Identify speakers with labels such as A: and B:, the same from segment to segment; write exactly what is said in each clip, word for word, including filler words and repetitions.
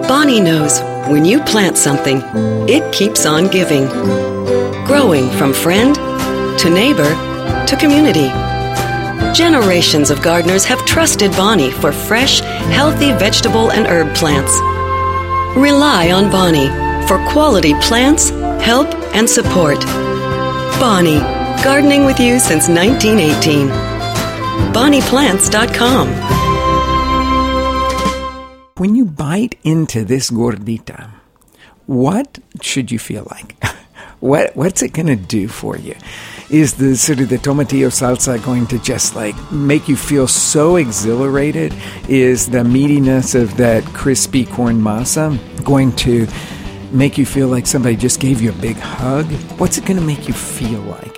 A: Bonnie knows when you plant something, it keeps on giving. Growing from friend to neighbor to community. Generations of gardeners have trusted Bonnie for fresh, healthy vegetable and herb plants. Rely on Bonnie for quality plants, help, and support. Bonnie, gardening with you since nineteen eighteen. bonnie plants dot com.
B: When you bite into this gordita, what should you feel like? What What's it going to do for you? Is the sort of the tomatillo salsa going to just like make you feel so exhilarated? Is the meatiness of that crispy corn masa going to make you feel like somebody just gave you a big hug? What's it going to make you feel like?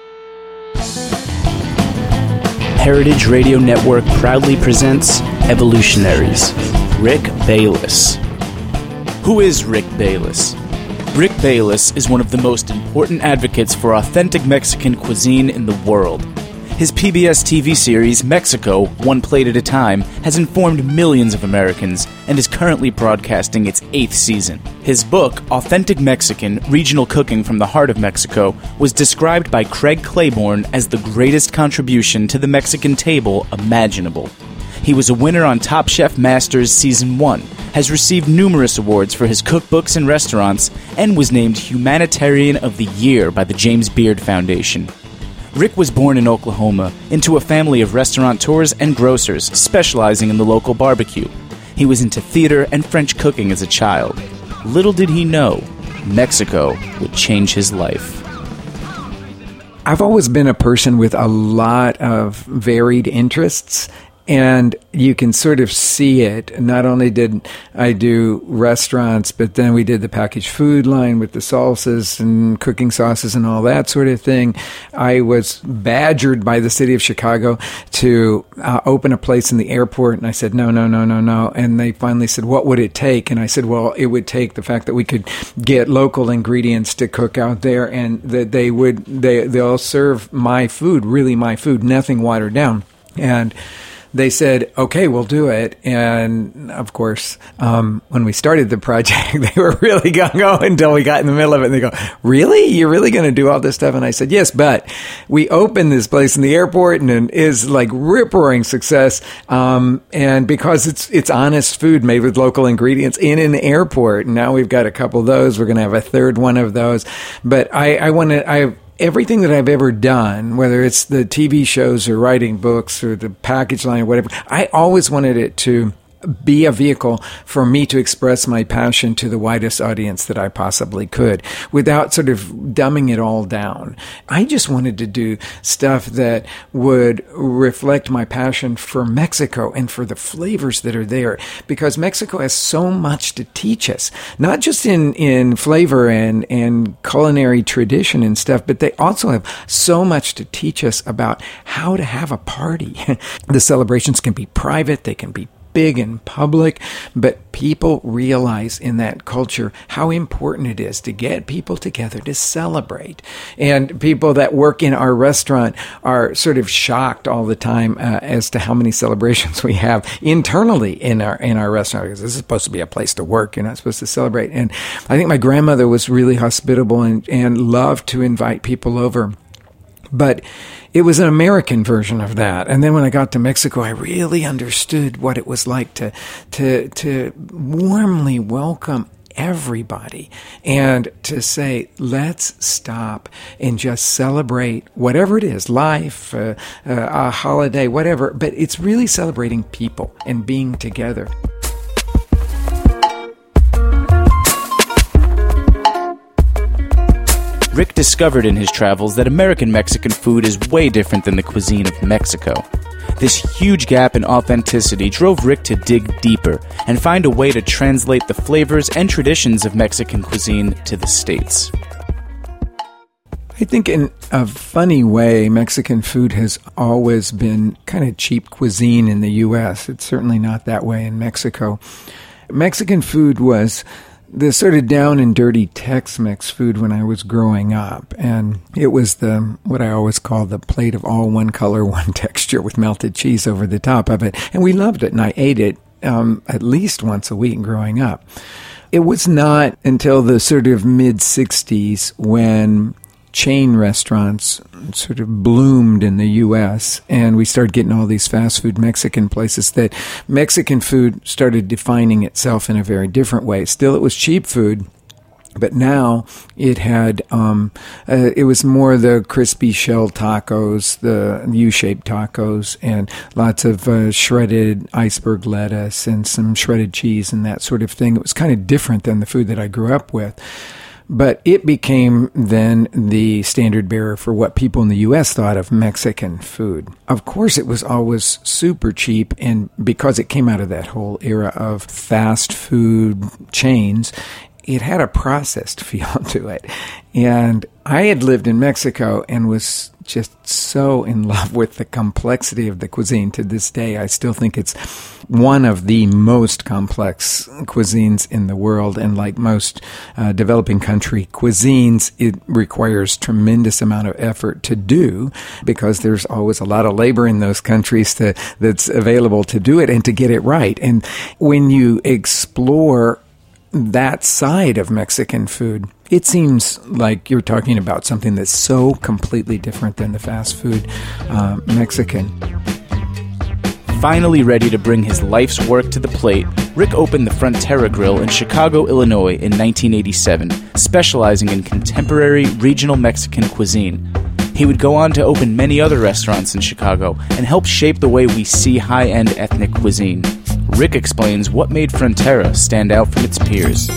C: Heritage Radio Network proudly presents Evolutionaries. Rick Bayless. Who is Rick Bayless? Rick Bayless is one of the most important advocates for authentic Mexican cuisine in the world. His P B S T V series, Mexico, One Plate at a Time, has informed millions of Americans and is currently broadcasting its eighth season. His book, Authentic Mexican, Regional Cooking from the Heart of Mexico, was described by Craig Claiborne as the greatest contribution to the Mexican table imaginable. He was a winner on Top Chef Masters Season one, has received numerous awards for his cookbooks and restaurants, and was named Humanitarian of the Year by the James Beard Foundation. Rick was born in Oklahoma into a family of restaurateurs and grocers specializing in the local barbecue. He was into theater and French cooking as a child. Little did he know, Mexico would change his life.
B: I've always been a person with a lot of varied interests. And you can sort of see it. Not only did I do restaurants, but then we did the packaged food line with the salsas and cooking sauces and all that sort of thing. I was badgered by the city of Chicago to uh, open a place in the airport. And I said, no, no, no, no, no. And they finally said, what would it take? And I said, well, it would take the fact that we could get local ingredients to cook out there, and that they would, they, they'll serve my food, really my food, nothing watered down. And they said, okay, we'll do it. And of course, um, when we started the project, they were really gung-ho until we got in the middle of it. And they go, really? You're really going to do all this stuff? And I said, yes, but we opened this place in the airport, and it is like rip-roaring success. Um, and because it's it's honest food made with local ingredients in an airport. And now we've got a couple of those. We're going to have a third one of those. But I, I want to, I everything that I've ever done, whether it's the T V shows or writing books or the package line or whatever, I always wanted it to be a vehicle for me to express my passion to the widest audience that I possibly could without sort of dumbing it all down. I just wanted to do stuff that would reflect my passion for Mexico and for the flavors that are there, because Mexico has so much to teach us, not just in, in flavor and, and culinary tradition and stuff, but they also have so much to teach us about how to have a party. The celebrations can be private, they can be big and public, but people realize in that culture how important it is to get people together to celebrate. And people that work in our restaurant are sort of shocked all the time uh, as to how many celebrations we have internally in our in our restaurant, because this is supposed to be a place to work. You're not supposed to celebrate. And I think my grandmother was really hospitable and, and loved to invite people over. But it was an American version of that. And then when I got to Mexico, I really understood what it was like to to to warmly welcome everybody and to say, let's stop and just celebrate whatever it is, life, uh, uh, a holiday, whatever. But it's really celebrating people and being together.
C: Rick discovered in his travels that American Mexican food is way different than the cuisine of Mexico. This huge gap in authenticity drove Rick to dig deeper and find a way to translate the flavors and traditions of Mexican cuisine to the States.
B: I think in a funny way, Mexican food has always been kind of cheap cuisine in the U S. It's certainly not that way in Mexico. Mexican food was the sort of down and dirty Tex-Mex food when I was growing up. And it was the what I always call the plate of all one color, one texture with melted cheese over the top of it. And we loved it, and I ate it um, at least once a week growing up. It was not until the sort of mid-sixties when chain restaurants sort of bloomed in the U S and we started getting all these fast food Mexican places that Mexican food started defining itself in a very different way. Still, it was cheap food, but now it had, um, uh, it was more the crispy shell tacos, the U-shaped tacos, and lots of uh, shredded iceberg lettuce and some shredded cheese and that sort of thing. It was kind of different than the food that I grew up with. But it became then the standard bearer for what people in the U S thought of Mexican food. Of course, it was always super cheap, and because it came out of that whole era of fast food chains, it had a processed feel to it. And I had lived in Mexico and was just so in love with the complexity of the cuisine. To this day, I still think it's one of the most complex cuisines in the world. And like most uh, developing country cuisines, it requires tremendous amount of effort to do because there's always a lot of labor in those countries to, that's available to do it and to get it right. And when you explore that side of Mexican food, it seems like you're talking about something that's so completely different than the fast food uh, Mexican.
C: Finally ready to bring his life's work to the plate, Rick opened the Frontera Grill in Chicago, Illinois in nineteen eighty-seven, specializing in contemporary regional Mexican cuisine. He would go on to open many other restaurants in Chicago and help shape the way we see high-end ethnic cuisine. Rick explains what made Frontera stand out from its peers.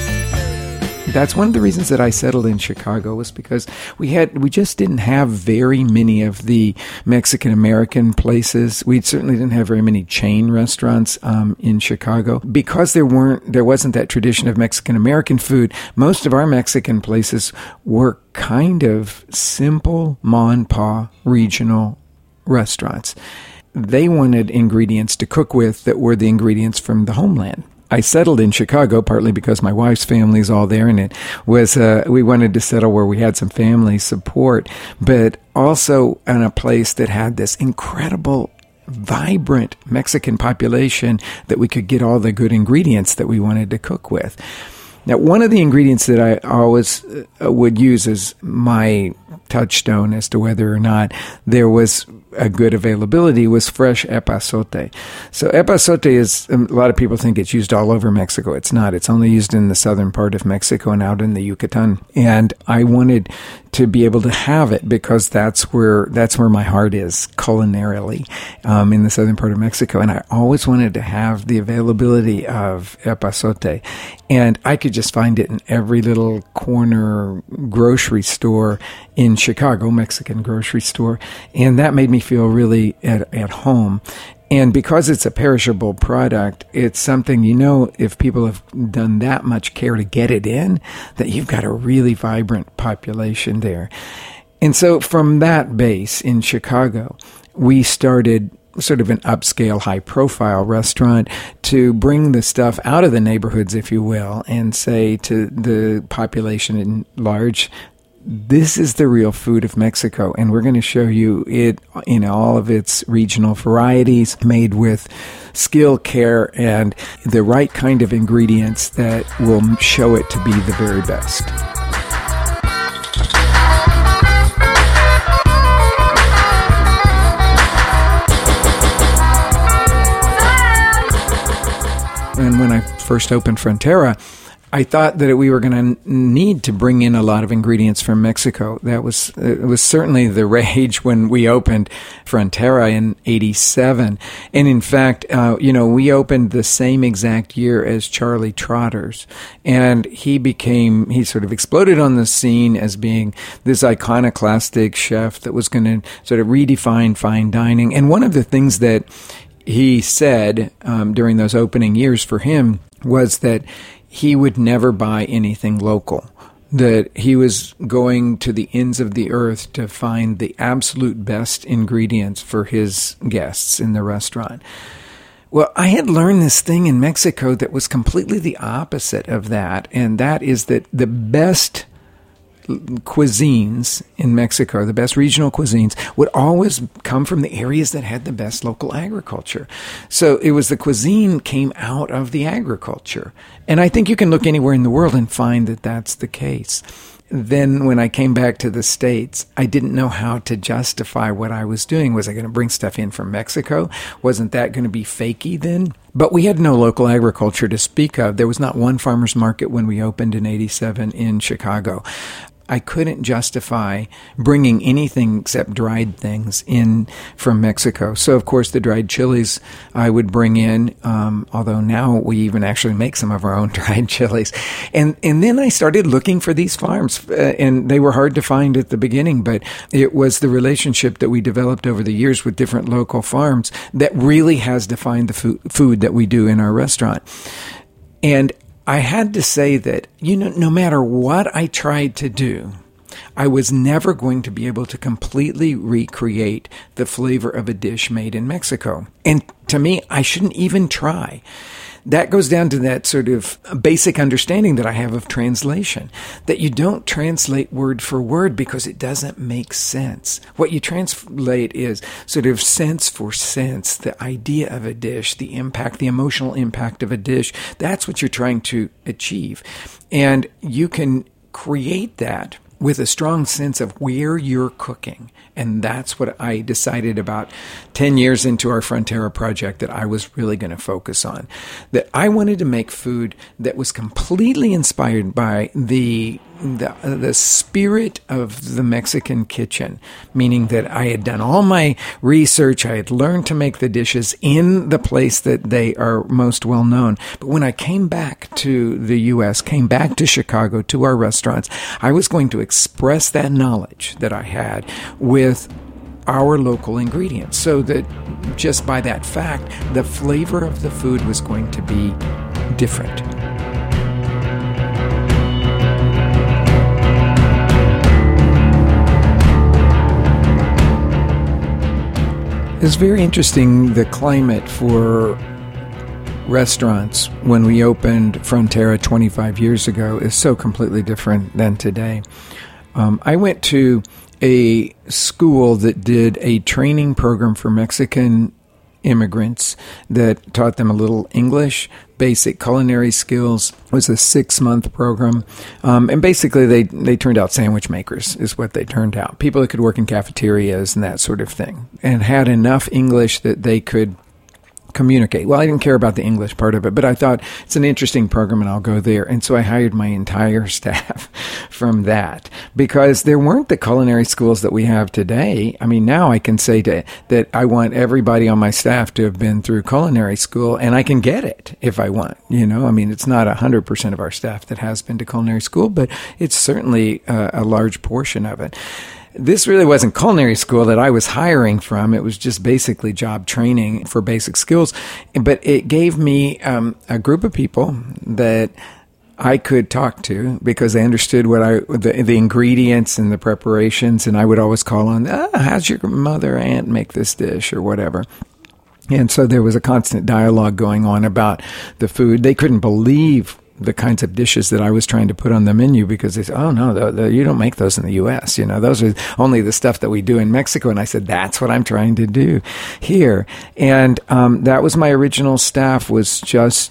B: That's one of the reasons that I settled in Chicago, was because we had we just didn't have very many of the Mexican-American places. We certainly didn't have very many chain restaurants um, in Chicago. Because there weren't there wasn't that tradition of Mexican-American food, most of our Mexican places were kind of simple ma and pa regional restaurants. They wanted ingredients to cook with that were the ingredients from the homeland. I settled in Chicago partly because my wife's family's all there, and it was uh, we wanted to settle where we had some family support, but also in a place that had this incredible, vibrant Mexican population that we could get all the good ingredients that we wanted to cook with. Now, one of the ingredients that I always uh, would use as my touchstone as to whether or not there was a good availability was fresh epazote. So epazote is, a lot of people think it's used all over Mexico. It's not. It's only used in the southern part of Mexico and out in the Yucatan. And I wanted to be able to have it because that's where that's where my heart is culinarily, um, in the southern part of Mexico. And I always wanted to have the availability of epazote. And I could just find it in every little corner grocery store in Chicago, Mexican grocery store. And that made me feel really at, at home. And because it's a perishable product, it's something, you know, if people have done that much care to get it in, that you've got a really vibrant population there. And so from that base in Chicago, we started sort of an upscale, high-profile restaurant to bring the stuff out of the neighborhoods, if you will, and say to the population in large, this is the real food of Mexico, and we're going to show you it in all of its regional varieties, made with skill, care, and the right kind of ingredients that will show it to be the very best. And when I first opened Frontera, I thought that we were going to need to bring in a lot of ingredients from Mexico. That was it was certainly the rage when we opened Frontera in eighty-seven. And in fact, uh, you know, we opened the same exact year as Charlie Trotters. And he became, he sort of exploded on the scene as being this iconoclastic chef that was going to sort of redefine fine dining. And one of the things that he said um, during those opening years for him was that he would never buy anything local, that he was going to the ends of the earth to find the absolute best ingredients for his guests in the restaurant. Well, I had learned this thing in Mexico that was completely the opposite of that, and that is that the best cuisines in Mexico, the best regional cuisines, would always come from the areas that had the best local agriculture. So it was the cuisine came out of the agriculture. And I think you can look anywhere in the world and find that that's the case. Then when I came back to the States, I didn't know how to justify what I was doing. Was I going to bring stuff in from Mexico? Wasn't that going to be fakey then? But we had no local agriculture to speak of. There was not one farmer's market when we opened in eighty-seven in Chicago. I couldn't justify bringing anything except dried things in from Mexico. So, of course, the dried chilies I would bring in, um, although now we even actually make some of our own dried chilies. And and then I started looking for these farms, uh, and they were hard to find at the beginning, but it was the relationship that we developed over the years with different local farms that really has defined the food, food that we do in our restaurant. And I had to say that, you know, no matter what I tried to do, I was never going to be able to completely recreate the flavor of a dish made in Mexico. And to me, I shouldn't even try. That goes down to that sort of basic understanding that I have of translation, that you don't translate word for word because it doesn't make sense. What you translate is sort of sense for sense, the idea of a dish, the impact, the emotional impact of a dish. That's what you're trying to achieve. And you can create that with a strong sense of where you're cooking. And that's what I decided about ten years into our Frontera project that I was really going to focus on. That I wanted to make food that was completely inspired by the, the the spirit of the Mexican kitchen, meaning that I had done all my research, I had learned to make the dishes in the place that they are most well known. But when I came back to the U S, came back to Chicago, to our restaurants, I was going to express that knowledge that I had with with our local ingredients, so that just by that fact, the flavor of the food was going to be different. It's very interesting, the climate for restaurants when we opened Frontera twenty-five years ago is so completely different than today. Um, I went to a school that did a training program for Mexican immigrants that taught them a little English, basic culinary skills. It was a six-month program. Um, and basically, they, they turned out sandwich makers is what they turned out. People that could work in cafeterias and that sort of thing, and had enough English that they could communicate. Well, I didn't care about the English part of it, but I thought it's an interesting program and I'll go there. And so I hired my entire staff from that, because there weren't the culinary schools that we have today. I mean, now I can say to, that I want everybody on my staff to have been through culinary school, and I can get it if I want. You know, I mean, it's not one hundred percent of our staff that has been to culinary school, but it's certainly a, a large portion of it. This really wasn't culinary school that I was hiring from. It was just basically job training for basic skills. But it gave me um, a group of people that I could talk to because they understood what I the, the ingredients and the preparations. And I would always call on, ah, how's your mother, aunt make this dish or whatever. And so there was a constant dialogue going on about the food. They couldn't believe the kinds of dishes that I was trying to put on the menu, because they said, oh, no, the, the, you don't make those in the U S. You know, those are only the stuff that we do in Mexico. And I said, that's what I'm trying to do here. And um, that was my original staff, was just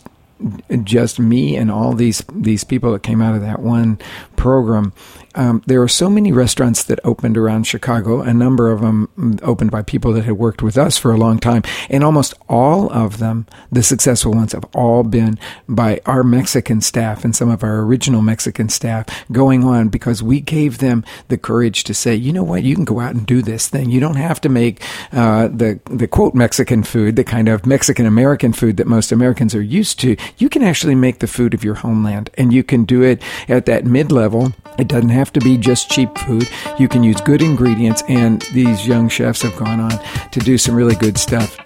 B: just me and all these these people that came out of that one program. Um, there are so many restaurants that opened around Chicago, a number of them opened by people that had worked with us for a long time. And almost all of them, the successful ones, have all been by our Mexican staff and some of our original Mexican staff going on, because we gave them the courage to say, you know what, you can go out and do this thing. You don't have to make uh, the, the quote Mexican food, the kind of Mexican-American food that most Americans are used to. You can actually make the food of your homeland, and you can do it at that mid-level. It doesn't have to be just cheap food. You can use good ingredients, and these young chefs have gone on to do some really good stuff.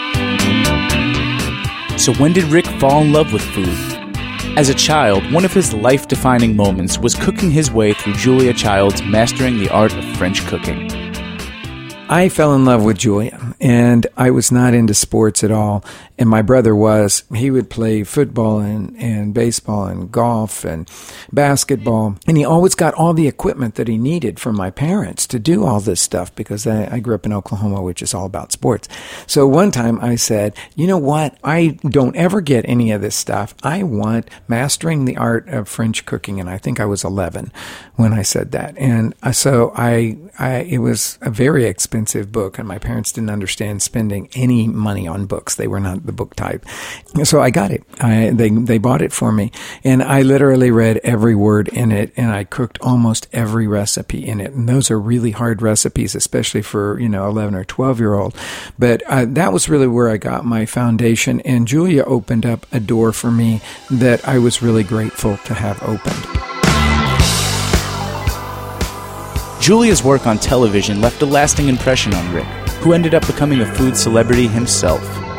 C: So when did Rick fall in love with food? As a child, one of his life-defining moments was cooking his way through Julia Child's Mastering the Art of French Cooking.
B: I fell in love with Julia, And I was not into sports at all. And my brother was. He would play football and, and baseball and golf and basketball. And he always got all the equipment that he needed from my parents to do all this stuff, because I, I grew up in Oklahoma, which is all about sports. So one time I said, you know what? I don't ever get any of this stuff. I want Mastering the Art of French Cooking. And I think I was eleven when I said that. And so I, I, it was a very expensive book, and my parents didn't understand spending any money on books. They were not the book type. So I got it. I, they, they bought it for me, and I literally read every word in it, and I cooked almost every recipe in it. And those are really hard recipes, especially for, you know, eleven or twelve year old. But uh, that was really where I got my foundation. And Julia opened up a door for me that I was really grateful to have opened.
C: Julia's work on television left a lasting impression on Rick, who ended up becoming a food celebrity himself.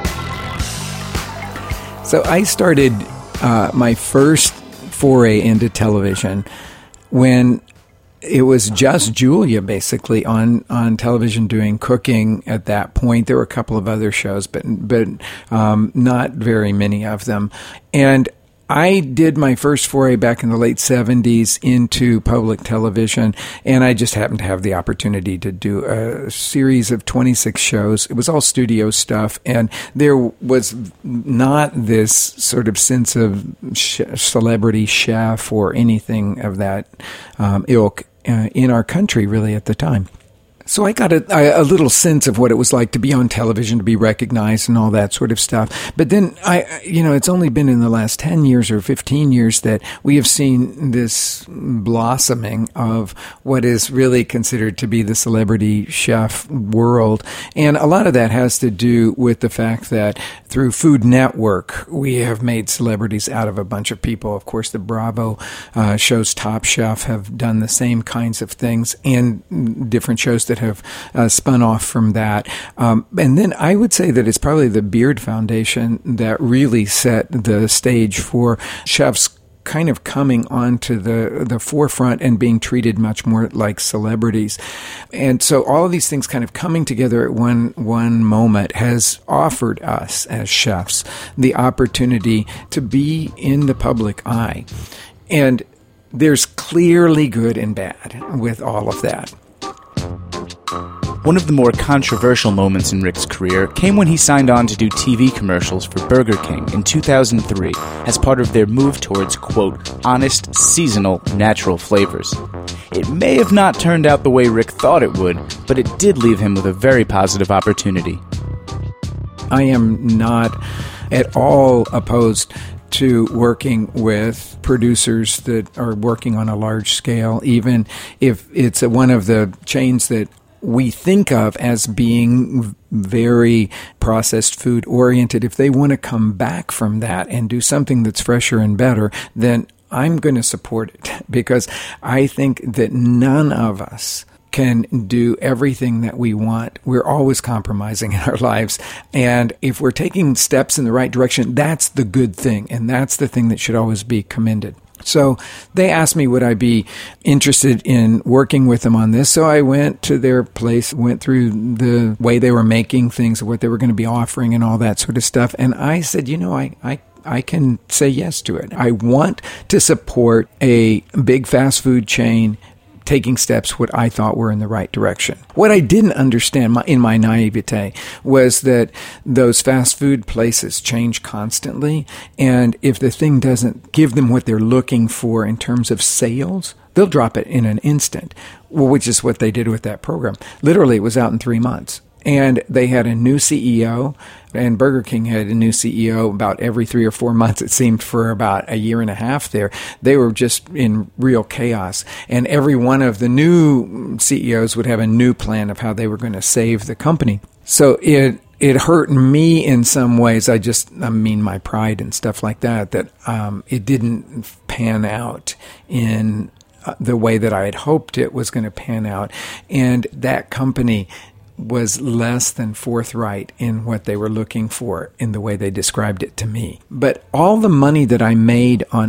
B: So I started uh, my first foray into television when it was just Julia, basically, on, on television doing cooking at that point. There were a couple of other shows, but but um, not very many of them. And I did my first foray back in the late seventies into public television, and I just happened to have the opportunity to do a series of twenty-six shows. It was all studio stuff, and there was not this sort of sense of sh- celebrity chef or anything of that um, ilk uh, in our country, really, at the time. So I got a, a little sense of what it was like to be on television, to be recognized and all that sort of stuff. But then, I, you know, it's only been in the last ten years or fifteen years that we have seen this blossoming of what is really considered to be the celebrity chef world. And a lot of that has to do with the fact that through Food Network, we have made celebrities out of a bunch of people. Of course, the Bravo uh, shows Top Chef have done the same kinds of things, and different shows that have uh, spun off from that. Um, and then I would say that it's probably the Beard Foundation that really set the stage for chefs kind of coming onto the, the forefront and being treated much more like celebrities. And so all of these things kind of coming together at one, one moment has offered us as chefs the opportunity to be in the public eye. And there's clearly good and bad with all of that.
C: One of the more controversial moments in Rick's career came when he signed on to do T V commercials for Burger King in two thousand three as part of their move towards, quote, honest, seasonal, natural flavors. It may have not turned out the way Rick thought it would, but it did leave him with a very positive opportunity.
B: I am not at all opposed to working with producers that are working on a large scale, even if it's a, one of the chains that we think of as being very processed food oriented. If they want to come back from that and do something that's fresher and better, then I'm going to support it, because I think that none of us can do everything that we want. We're always compromising in our lives. And if we're taking steps in the right direction, that's the good thing. And that's the thing that should always be commended. So they asked me, would I be interested in working with them on this? So I went to their place, went through the way they were making things, what they were going to be offering and all that sort of stuff. And I said, you know, I, I, I can say yes to it. I want to support a big fast food chain taking steps what I thought were in the right direction. What I didn't understand my, in my naivete was that those fast food places change constantly, and if the thing doesn't give them what they're looking for in terms of sales, they'll drop it in an instant, which is what they did with that program. Literally, it was out in three months. And they had a new C E O, and Burger King had a new C E O about every three or four months, it seemed, for about a year and a half there. They were just in real chaos. And every one of the new C E Os would have a new plan of how they were going to save the company. So it it hurt me in some ways. I just, I mean, my pride and stuff like that, that um, it didn't pan out in the way that I had hoped it was going to pan out. And that company was less than forthright in what they were looking for in the way they described it to me. But all the money that I made on it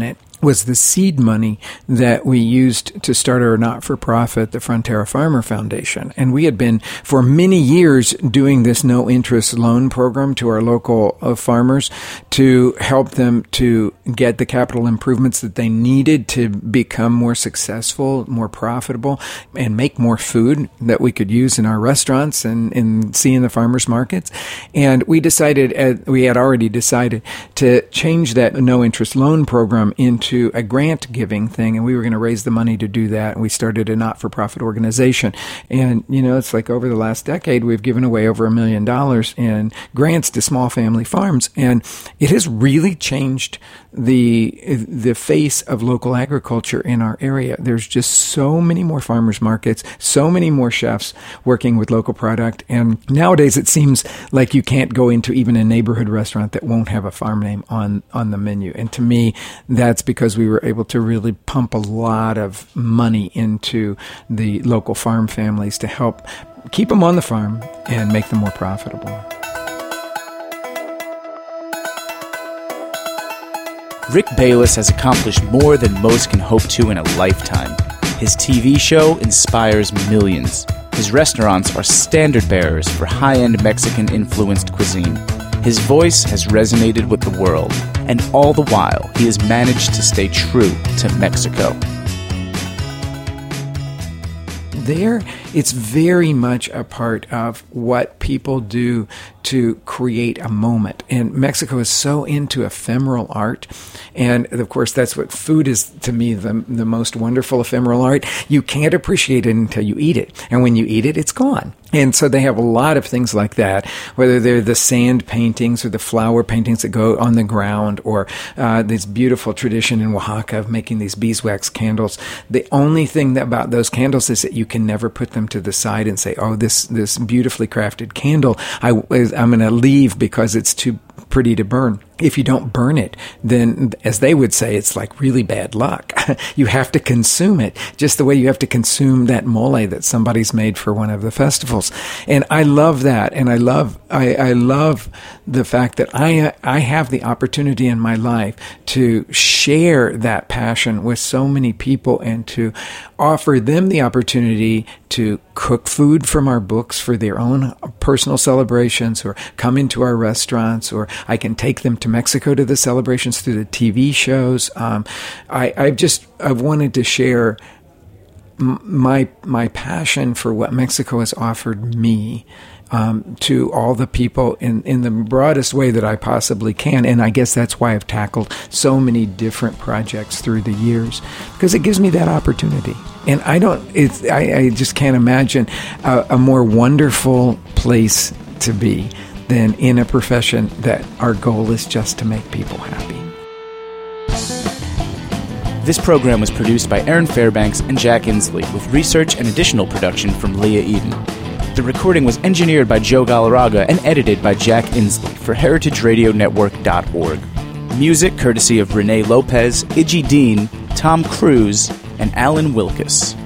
B: was the seed money that we used to start our not-for-profit, the Frontera Farmer Foundation. And we had been, for many years, doing this no-interest loan program to our local uh, farmers to help them to get the capital improvements that they needed to become more successful, more profitable, and make more food that we could use in our restaurants and, and see in the farmers markets. And we decided, uh, we had already decided to change that no-interest loan program into to a grant giving thing, and we were going to raise the money to do that. And we started a not-for-profit organization. And, you know, it's like over the last decade, we've given away over a million dollars in grants to small family farms. And it has really changed the the face of local agriculture in our area. There's just so many more farmers markets, so many more chefs working with local product. And nowadays it seems like you can't go into even a neighborhood restaurant that won't have a farm name on, on the menu. And to me, that's because we were able to really pump a lot of money into the local farm families to help keep them on the farm and make them more profitable.
C: Rick Bayless has accomplished more than most can hope to in a lifetime. His T V show inspires millions. His restaurants are standard bearers for high-end Mexican-influenced cuisine. His voice has resonated with the world, and all the while, he has managed to stay true to Mexico.
B: There, it's very much a part of what people do to create a moment. And Mexico is so into ephemeral art. And of course, that's what food is to me, the, the most wonderful ephemeral art. You can't appreciate it until you eat it. And when you eat it, it's gone. And so they have a lot of things like that, whether they're the sand paintings or the flower paintings that go on the ground, or uh, this beautiful tradition in Oaxaca of making these beeswax candles. The only thing that, about those candles is that you can never put them to the side and say, oh, this, this beautifully crafted candle, I, I'm going to leave because it's too pretty to burn. If you don't burn it, then, as they would say, it's like really bad luck. You have to consume it, just the way you have to consume that mole that somebody's made for one of the festivals. And I love that, and I love I, I love the fact that I I have the opportunity in my life to share that passion with so many people and to offer them the opportunity to cook food from our books for their own personal celebrations, or come into our restaurants, or I can take them to Mexico to the celebrations through the T V shows. Um, I, I've just I've wanted to share m- my my passion for what Mexico has offered me um, to all the people in, in the broadest way that I possibly can. And I guess that's why I've tackled so many different projects through the years, because it gives me that opportunity. And I don't. It's I, I just can't imagine a, a more wonderful place to be than in a profession that our goal is just to make people happy.
C: This program was produced by Aaron Fairbanks and Jack Inslee, with research and additional production from Leah Eden. The recording was engineered by Joe Galarraga and edited by Jack Inslee for heritage radio network dot org. Music courtesy of Renee Lopez, Iggy Dean, Tom Cruise, and Alan Wilkes.